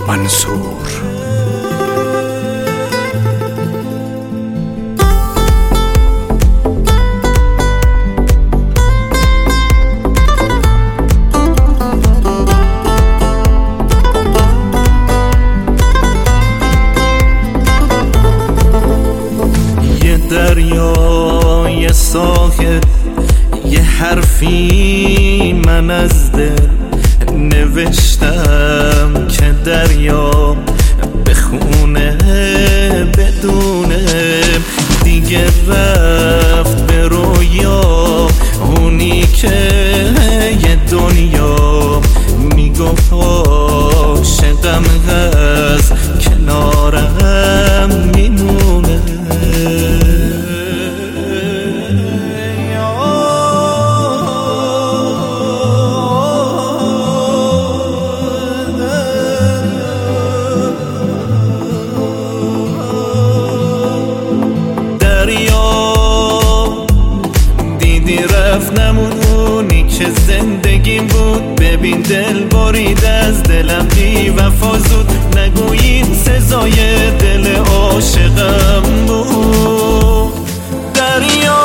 منصور. دریای ساحل یه حرفی من از دل نوشتم که دریا بخونه بدونه دیگه رفت به رویا اونی که یه دنیا میگفت عاشقم هست کنارم میمونه. رفت نمونی که زندگیم بود، ببین دل برید از دلم بی وفا زود، نگویین سزای دل عاشقم بود. دریا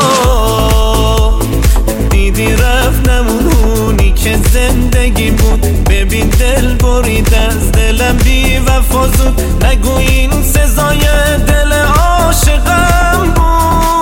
دیدی رفت نمونی که زندگیم بود، ببین دل برید از دلم بی وفا زود، نگویین سزای دل عاشقم بود.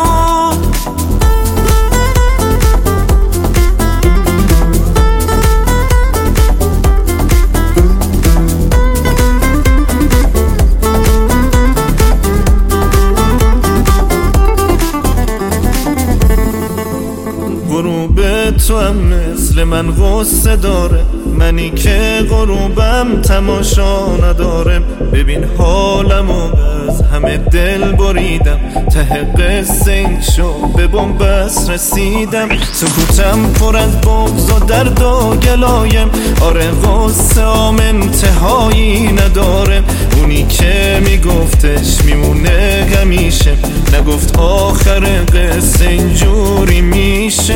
غروب تو هم مثل من غصه داره، منی که غروبم تماشا ندارم. ببین حالمو از همه دل بریدم، ته قصه این شو به بنبست رسیدم. سکوتم پر از بغض و درد و گلایم، آره غصه هم انتهایی نداره. اونی که میگفتش میمونه همیشه، نگفت آخر قصه اینجوری میشه.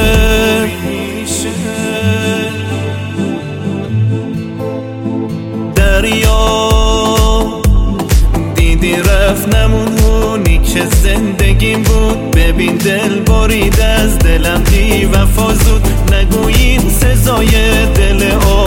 دریا دیدی رفت نمونی که زندگیم بود، ببین دل برید از دلم بی وفا زود، نگویین سزای دل